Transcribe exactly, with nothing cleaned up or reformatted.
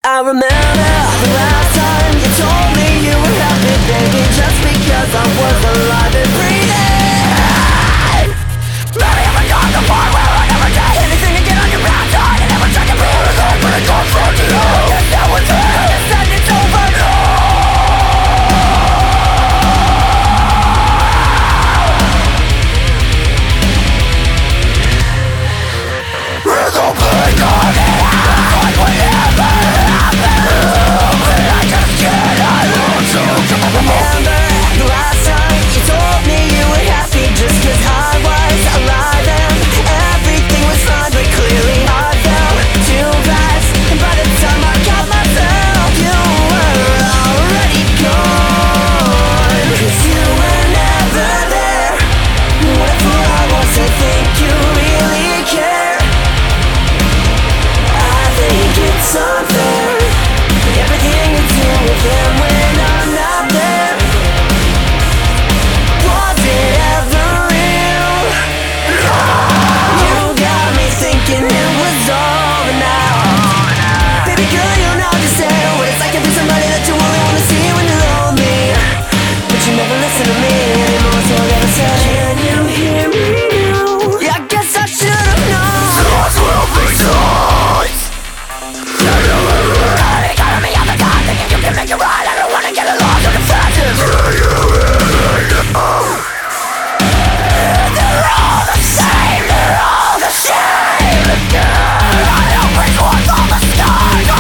I remember the last time you told me you were happy, baby, just because I was alive and breathing. Maybe if I got the part where I never did anything to get on your bad side, I never tried to be a good, but it got through to you. I guess that was it. I guess that it's over now. With the pain of it, like whatever happened, I just can't, I lose you. Remember the last time you told me you were happy just cause I was alive and everything was fine, but clearly I fell too fast, and by the time I got myself, you were already gone. Cause you were never there. What for I was to think you really care? I think it's unfair, everything you do with them when I'm not there. Was it ever real? You got me thinking it was over now. Baby girl, you know just say what it's like to be somebody that you only wanna see when you're lonely. But you never listen to me anymore, so I gotta say, can you hear me now? Yeah, I guess I should've known. Stars will be sides. They got me on the top, thinking you can make it right. I don't wanna get lost in the fashion. They're all the same, they're all the same. I don't bring what's on the sky.